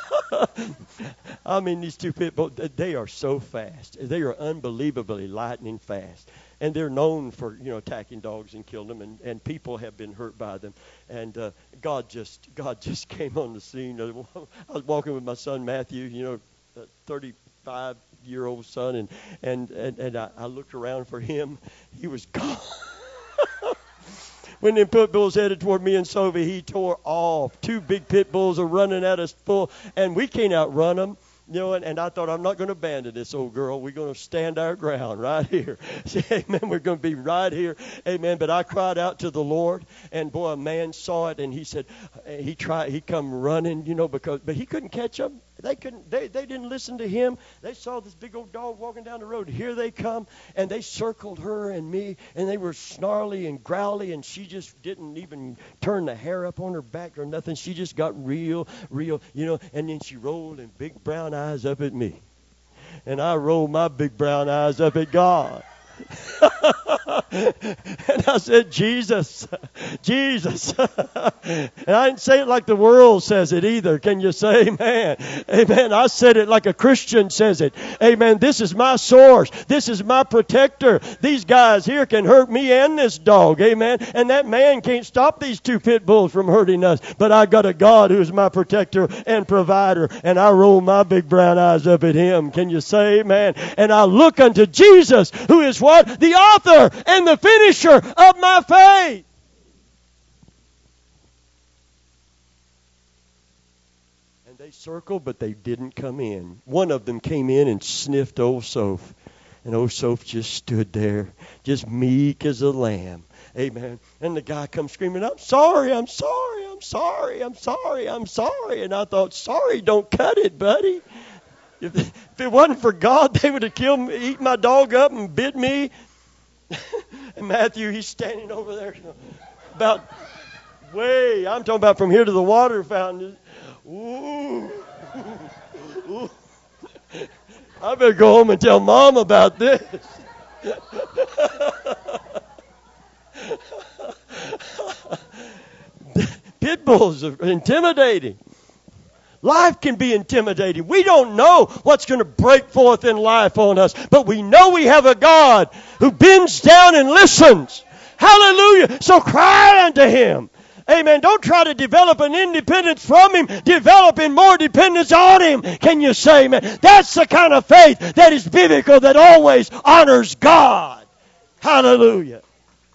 I mean, these two pit bulls, they are so fast. They are unbelievably lightning fast. And they're known for, you know, attacking dogs and killing them, and, and people have been hurt by them. And uh, God just God just came on the scene. I was walking with my son Matthew, you know, a thirty-five-year-old son, and and and, and I, I looked around for him. He was gone. When them pit bulls headed toward me and Sophie, he tore off. Two big pit bulls are running at us full, and we can't outrun them. You know, and, and I thought, I'm not going to abandon this old girl. We're going to stand our ground right here. See, amen. We're going to be right here. Amen. But I cried out to the Lord, and boy, a man saw it, and he said, he tried, he come running, you know, because, but he couldn't catch them. They couldn't, they, they didn't listen to him. They saw this big old dog walking down the road. Here they come, and they circled her and me, and they were snarly and growly, and she just didn't even turn the hair up on her back or nothing. She just got real, real, you know, and then she rolled in big brown eyes up at me. And I rolled my big brown eyes up at God. And I said, Jesus, Jesus. And I didn't say it like the world says it either. Can you say amen? Amen. I said it like a Christian says it. Amen. This is my source. This is my protector. These guys here can hurt me and this dog. Amen. And that man can't stop these two pit bulls from hurting us. But I got a God who is my protector and provider. And I roll my big brown eyes up at him. Can you say amen? And I look unto Jesus, who is what? The author and the finisher of my faith. And they circled, but they didn't come in. One of them came in and sniffed old Soph. And old Soph just stood there, just meek as a lamb. Amen. And the guy comes screaming, I'm sorry, I'm sorry, I'm sorry, I'm sorry, I'm sorry. And I thought, sorry, don't cut it, buddy. If, if it wasn't for God, they would have killed me, eaten my dog up and bit me. And Matthew, he's standing over there, you know, about way, I'm talking about from here to the water fountain. Ooh. Ooh. I better go home and tell Mom about this. Pit bulls are intimidating. Life can be intimidating. We don't know what's going to break forth in life on us, but we know we have a God who bends down and listens. Hallelujah. So cry unto Him. Amen. Don't try to develop an independence from Him. Develop in more dependence on Him. Can you say amen? That's the kind of faith that is biblical, that always honors God. Hallelujah.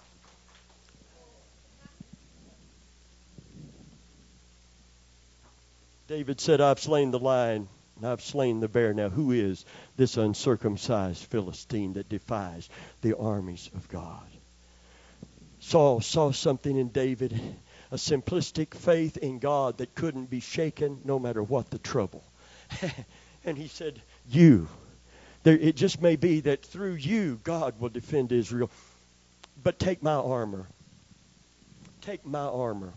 David said, I've slain the lion, and I've slain the bear. Now, who is this uncircumcised Philistine that defies the armies of God? Saul saw something in David, a simplistic faith in God that couldn't be shaken no matter what the trouble. And he said, you, there, it just may be that through you, God will defend Israel. But take my armor. Take my armor.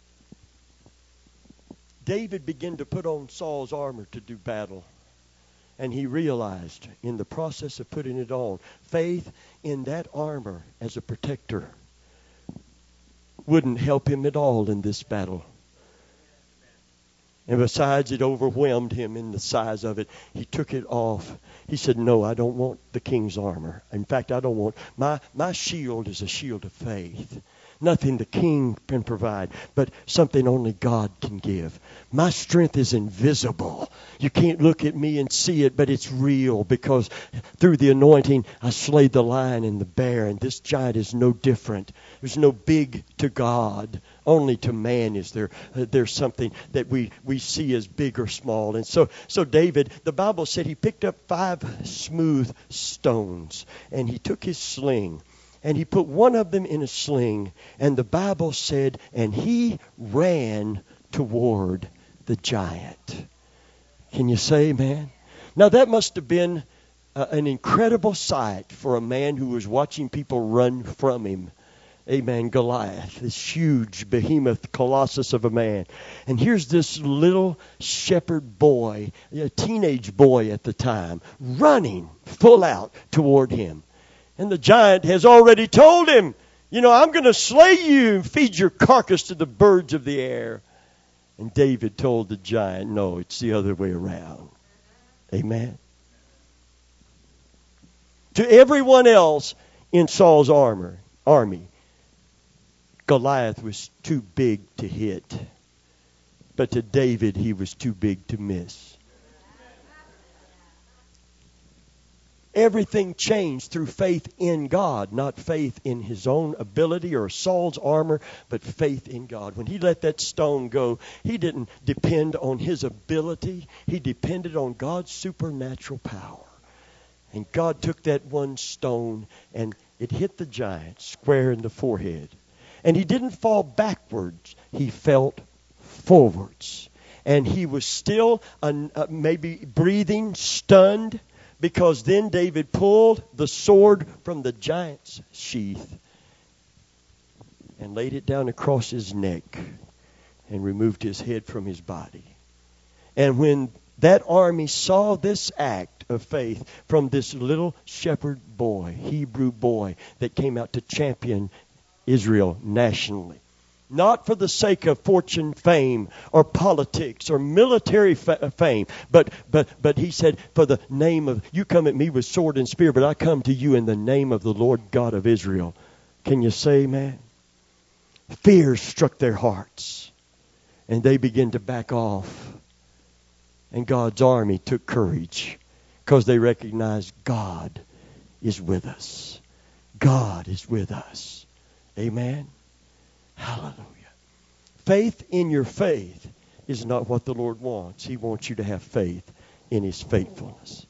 David began to put on Saul's armor to do battle. And he realized in the process of putting it on, faith in that armor as a protector wouldn't help him at all in this battle. And besides, it overwhelmed him in the size of it. He took it off. He said, no, I don't want the king's armor. In fact, I don't want, my, my shield is a shield of faith. Nothing the king can provide, but something only God can give. My strength is invisible. You can't look at me and see it, but it's real because through the anointing I slayed the lion and the bear, and this giant is no different. There's no big to God. Only to man is there uh, there's something that we, we see as big or small. And so so David, the Bible said he picked up five smooth stones and he took his sling and he put one of them in a sling, and the Bible said, and he ran toward the giant. Can you say amen? Now that must have been uh, an incredible sight for a man who was watching people run from him. Amen. Goliath, this huge behemoth colossus of a man. And here's this little shepherd boy, a teenage boy at the time, running full out toward him. And the giant has already told him, you know, I'm going to slay you and feed your carcass to the birds of the air. And David told the giant, no, it's the other way around. Amen. To everyone else in Saul's armor, army, Goliath was too big to hit. But to David, he was too big to miss. Everything changed through faith in God, not faith in his own ability or Saul's armor, but faith in God. When he let that stone go, he didn't depend on his ability. He depended on God's supernatural power. And God took that one stone and it hit the giant square in the forehead. And he didn't fall backwards. He fell forwards. And he was still uh, maybe breathing, stunned, because then David pulled the sword from the giant's sheath and laid it down across his neck and removed his head from his body. And when that army saw this act of faith from this little shepherd boy, Hebrew boy that came out to champion Israel nationally, not for the sake of fortune, fame, or politics, or military fa- fame, but but but he said, for the name of, you come at me with sword and spear, but I come to you in the name of the Lord God of Israel. Can you say amen? Fear struck their hearts, and they began to back off. And God's army took courage, because they recognized God is with us. God is with us. Amen. Hallelujah. Faith in your faith is not what the Lord wants. He wants you to have faith in his faithfulness.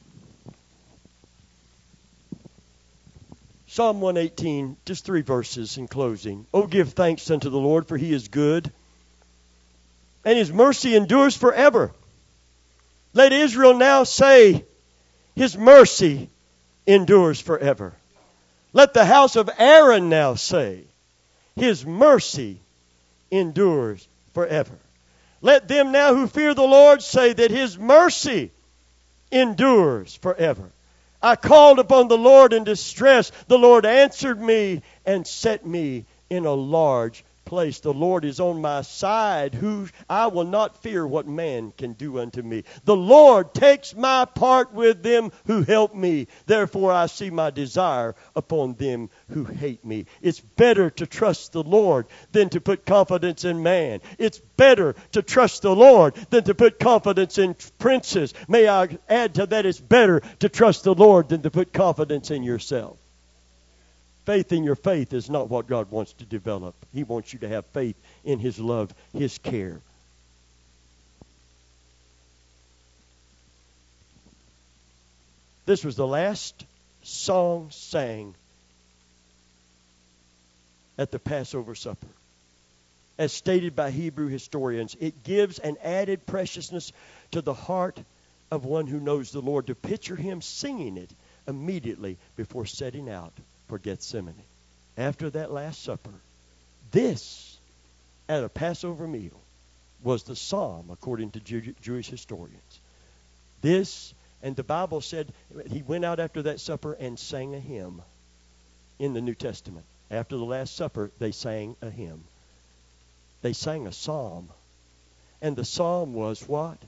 Psalm one eighteen, just three verses in closing. Oh, give thanks unto the Lord, for he is good, and his mercy endures forever. Let Israel now say, his mercy endures forever. Let the house of Aaron now say, his mercy endures forever. Let them now who fear the Lord say that his mercy endures forever. I called upon the Lord in distress. The Lord answered me and set me in a large place. The Lord is on my side. Who I will not fear what man can do unto me. The Lord takes my part with them who help me. Therefore I see my desire upon them who hate me. It's better to trust the Lord than to put confidence in man. It's better to trust the Lord than to put confidence in princes. May I add to that, it's better to trust the Lord than to put confidence in yourself. Faith in your faith is not what God wants to develop. He wants you to have faith in his love, his care. This was the last song sang at the Passover supper. As stated by Hebrew historians, it gives an added preciousness to the heart of one who knows the Lord to picture him singing it immediately before setting out for Gethsemane. After that Last Supper, this, at a Passover meal, was the psalm, according to Jew- Jewish historians. This, and the Bible said, he went out after that supper and sang a hymn in the New Testament. After the Last Supper, they sang a hymn. They sang a psalm. And the psalm was what?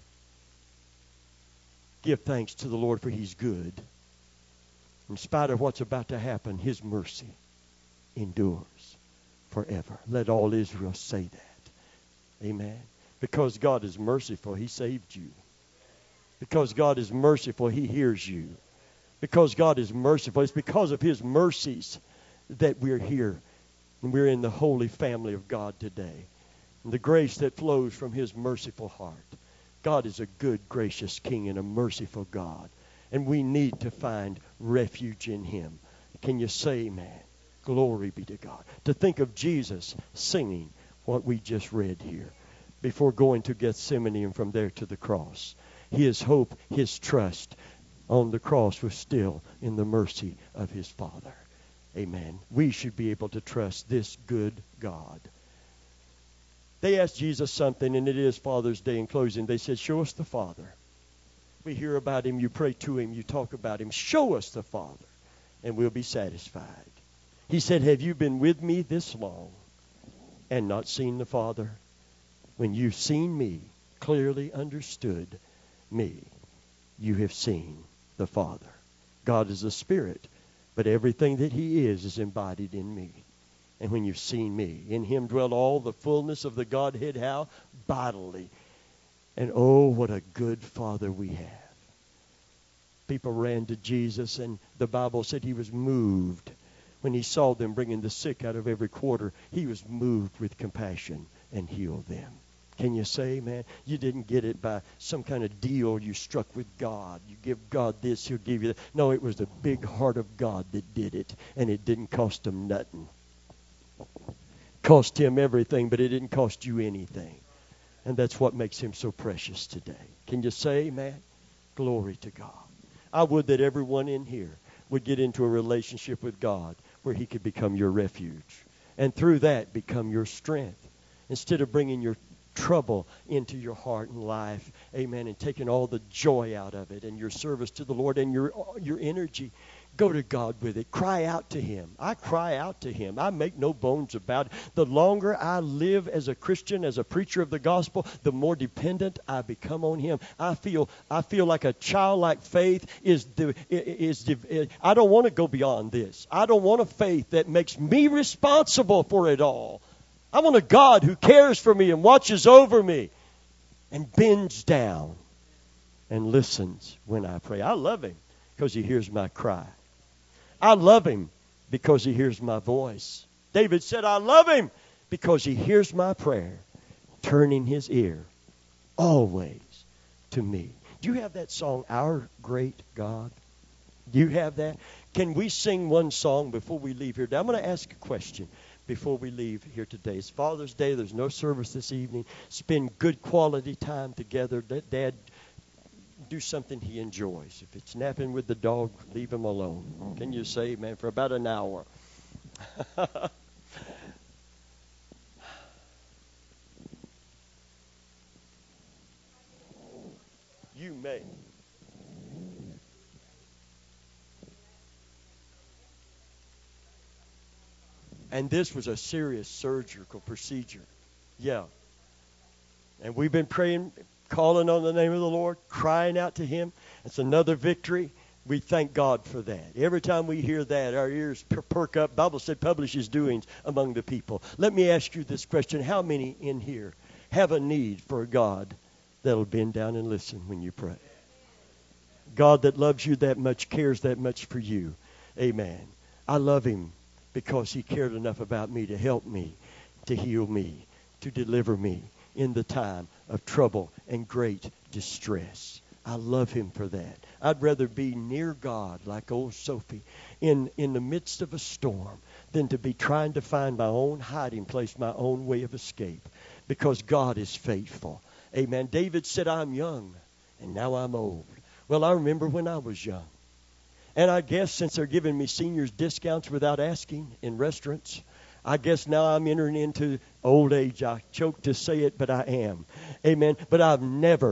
Give thanks to the Lord, for he's good. In spite of what's about to happen, his mercy endures forever. Let all Israel say that. Amen. Because God is merciful, He saved you. Because God is merciful, He hears you. Because God is merciful, it's because of His mercies that we're here. And we're in the holy family of God today. And the grace that flows from His merciful heart. God is a good, gracious King and a merciful God. And we need to find refuge in Him. Can you say amen? Glory be to God. To think of Jesus singing what we just read here before going to Gethsemane and from there to the cross. His hope, His trust on the cross was still in the mercy of His Father. Amen. We should be able to trust this good God. They asked Jesus something, and it is Father's Day in closing. They said, show us the Father. We hear about Him, you pray to Him, you talk about Him. Show us the Father, and we'll be satisfied. He said, have you been with me this long and not seen the Father? When you've seen me, clearly understood me, you have seen the Father. God is a spirit, but everything that He is is embodied in me. And when you've seen me, in Him dwell all the fullness of the Godhead, how? Bodily. And oh, what a good Father we have. People ran to Jesus, and the Bible said He was moved. When He saw them bringing the sick out of every quarter, He was moved with compassion and healed them. Can you say, man, you didn't get it by some kind of deal you struck with God. You give God this, He'll give you that. No, it was the big heart of God that did it, and it didn't cost Him nothing. Cost Him everything, but it didn't cost you anything. And that's what makes Him so precious today. Can you say amen? Glory to God. I would that everyone in here would get into a relationship with God where He could become your refuge. And through that, become your strength. Instead of bringing your trouble into your heart and life, amen, and taking all the joy out of it and your service to the Lord and your your energy, go to God with it. Cry out to Him. I cry out to Him. I make no bones about it. The longer I live as a Christian, as a preacher of the gospel, the more dependent I become on Him. I feel I feel like a childlike faith is the is the, I don't want to go beyond this. I don't want a faith that makes me responsible for it all. I want a God who cares for me and watches over me and bends down and listens when I pray. I love Him because He hears my cry. I love Him because He hears my voice. David said, I love Him because He hears my prayer, turning His ear always to me. Do you have that song, Our Great God? Do you have that? Can we sing one song before we leave here? I'm going to ask a question before we leave here today. It's Father's Day. There's no service this evening. Spend good quality time together. Let Dad do something he enjoys. If it's napping with the dog, leave him alone. Can you say, man, for about an hour? You may. And this was a serious surgical procedure. Yeah. And we've been praying, calling on the name of the Lord, crying out to Him. It's another victory. We thank God for that. Every time we hear that, our ears per- perk up. Bible said, publish His doings among the people. Let me ask you this question. How many in here have a need for a God that'll bend down and listen when you pray? God that loves you that much, cares that much for you. Amen. I love Him because He cared enough about me to help me, to heal me, to deliver me in the time of trouble and great distress. I love Him for that. I'd rather be near God like old Sophie in, in the midst of a storm than to be trying to find my own hiding place, my own way of escape, because God is faithful. Amen. David said, I'm young and now I'm old. Well, I remember when I was young. And I guess since they're giving me seniors discounts without asking in restaurants, I guess now I'm entering into old age. I choke to say it, but I am. Amen. But I've never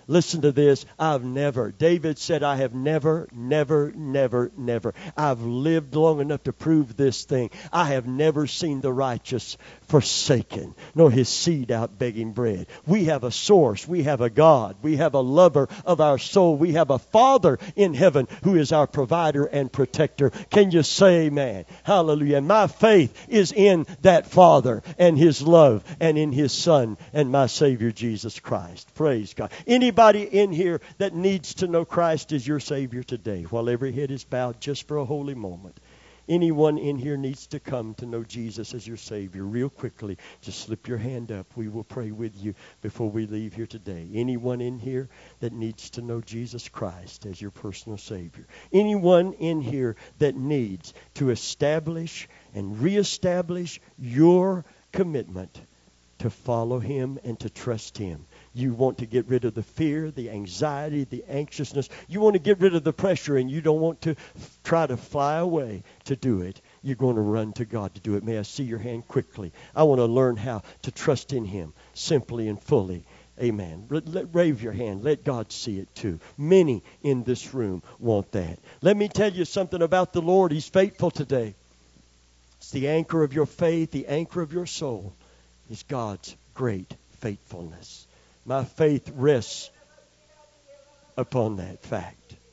Listen to this. I've never, David said, I have never, never, never, never. I've lived long enough to prove this thing. I have never seen the righteous forsaken, nor his seed out begging bread. We have a source. We have a God. We have a lover of our soul. We have a Father in heaven who is our provider and protector. Can you say amen? Hallelujah. My faith is in that Father and His love and in His Son and my Savior Jesus Christ. Praise God. Anybody in here that needs to know Christ as your Savior today, while every head is bowed just for a holy moment? Anyone in here needs to come to know Jesus as your Savior, real quickly, just slip your hand up. We will pray with you before we leave here today. Anyone in here that needs to know Jesus Christ as your personal Savior. Anyone in here that needs to establish and reestablish your commitment to follow Him and to trust Him. You want to get rid of the fear, the anxiety, the anxiousness. You want to get rid of the pressure, and you don't want to f- try to fly away to do it. You're going to run to God to do it. May I see your hand quickly? I want to learn how to trust in Him simply and fully. Amen. Let, let, wave your hand. Let God see it too. Many in this room want that. Let me tell you something about the Lord. He's faithful today. It's the anchor of your faith, the anchor of your soul is God's great faithfulness. My faith rests upon that fact.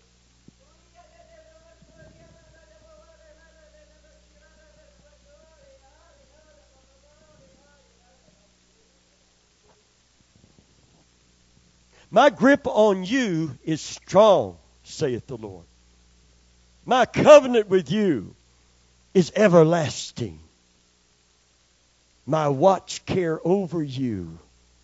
My grip on you is strong, saith the Lord. My covenant with you is everlasting. My watch care over you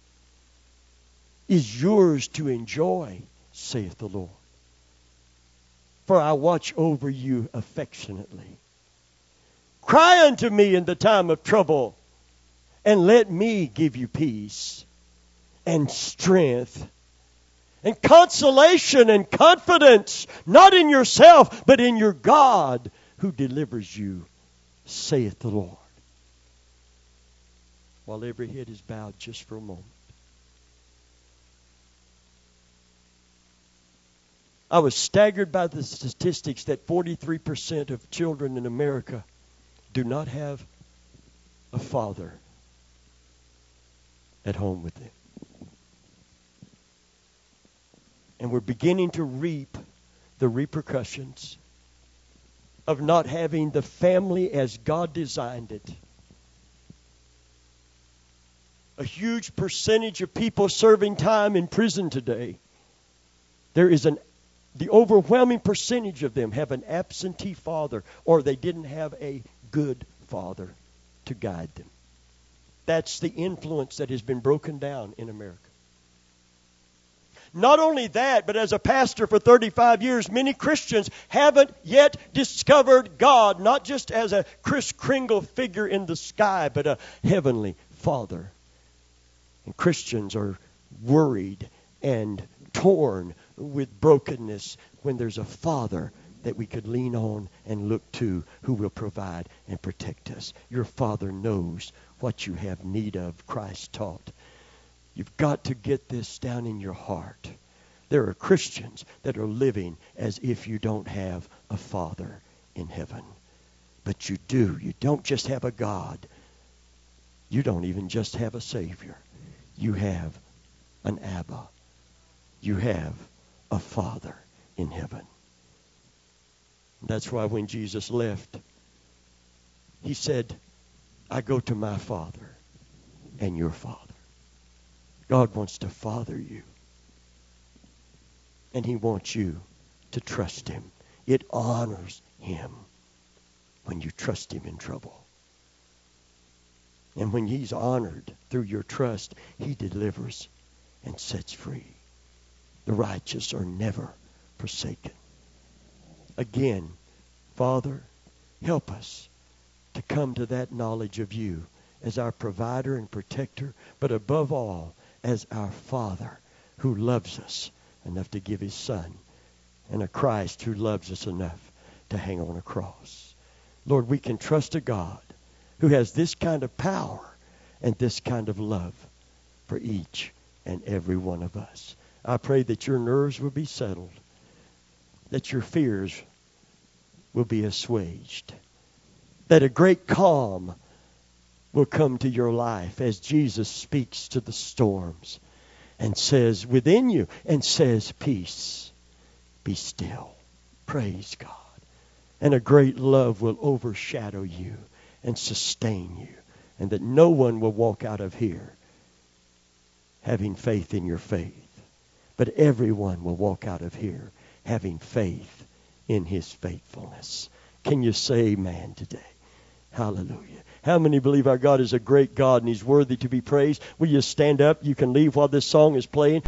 is yours to enjoy, saith the Lord. For I watch over you affectionately. Cry unto me in the time of trouble, and let me give you peace and strength and consolation and confidence, not in yourself, but in your God who delivers you, saith the Lord. While every head is bowed just for a moment. I was staggered by the statistics that forty-three percent of children in America do not have a father at home with them. And we're beginning to reap the repercussions of not having the family as God designed it. A huge percentage of people serving time in prison today, there is an the overwhelming percentage of them have an absentee father, or they didn't have a good father to guide them. That's the influence that has been broken down in America. Not only that, but as a pastor for thirty-five years, many Christians haven't yet discovered God, not just as a Kris Kringle figure in the sky, but a heavenly Father. And Christians are worried and torn with brokenness when there's a Father that we could lean on and look to, who will provide and protect us. Your Father knows what you have need of, Christ taught. You've got to get this down in your heart. There are Christians that are living as if you don't have a Father in heaven. But you do. You don't just have a God. You don't even just have a Savior. You have an Abba. You have a Father in heaven. That's why when Jesus left, He said, I go to my Father and your Father. God wants to father you. And He wants you to trust Him. It honors Him when you trust Him in trouble. And when He's honored through your trust, He delivers and sets free. The righteous are never forsaken. Again, Father, help us to come to that knowledge of you as our provider and protector, but above all, as our Father who loves us enough to give His Son, and a Christ who loves us enough to hang on a cross. Lord, we can trust a God who has this kind of power and this kind of love for each and every one of us. I pray that your nerves will be settled, that your fears will be assuaged, that a great calm will come to your life as Jesus speaks to the storms and says within you and says, peace, be still. Praise God. And a great love will overshadow you and sustain you, and that no one will walk out of here having faith in your faith, but everyone will walk out of here having faith in his faithfulness. Can you say amen today? Hallelujah. How many believe our God is a great God and he's worthy to be praised? Will you stand up? You can leave while this song is playing.